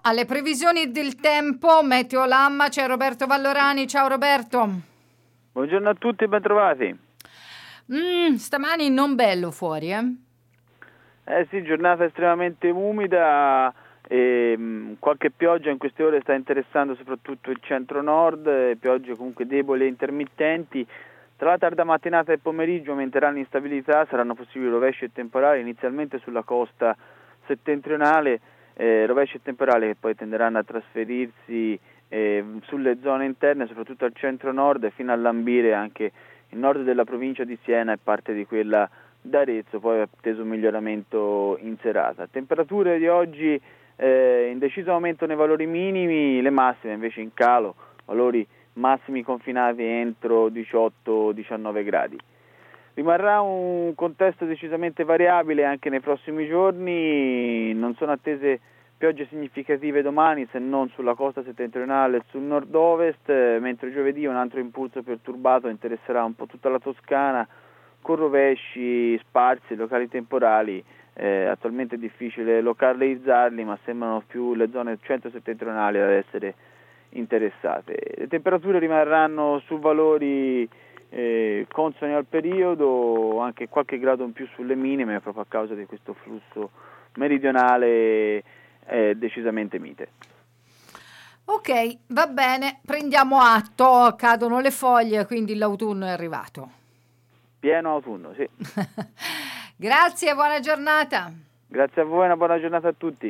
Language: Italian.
Alle previsioni del tempo, Meteolamma, c'è Roberto Vallorani. Ciao Roberto. Buongiorno a tutti, ben trovati. Stamani non bello fuori, Sì, giornata estremamente umida e qualche pioggia in queste ore sta interessando soprattutto il centro-nord, piogge comunque deboli e intermittenti. Tra la tarda mattinata e pomeriggio aumenterà l'instabilità, saranno possibili rovesci e temporali inizialmente sulla costa settentrionale, rovesci e temporali che poi tenderanno a trasferirsi sulle zone interne, soprattutto al centro-nord, fino a lambire anche il nord della provincia di Siena e parte di quella d'Arezzo, poi atteso un miglioramento in serata. Temperature di oggi in deciso aumento nei valori minimi, le massime invece in calo, valori massimi confinati entro 18-19 gradi. Rimarrà un contesto decisamente variabile anche nei prossimi giorni, non sono attese piogge significative domani se non sulla costa settentrionale e sul nord-ovest, mentre giovedì un altro impulso perturbato interesserà un po' tutta la Toscana con rovesci sparsi, locali temporali. Attualmente è difficile localizzarli, ma sembrano più le zone centro-settentrionali ad essere interessate. Le temperature rimarranno su valori consoni al periodo, anche qualche grado in più sulle minime proprio a causa di questo flusso meridionale decisamente mite. Ok, va bene, prendiamo atto, cadono le foglie, quindi l'autunno è arrivato. Pieno autunno, sì. Grazie, buona giornata. Grazie a voi, una buona giornata a tutti.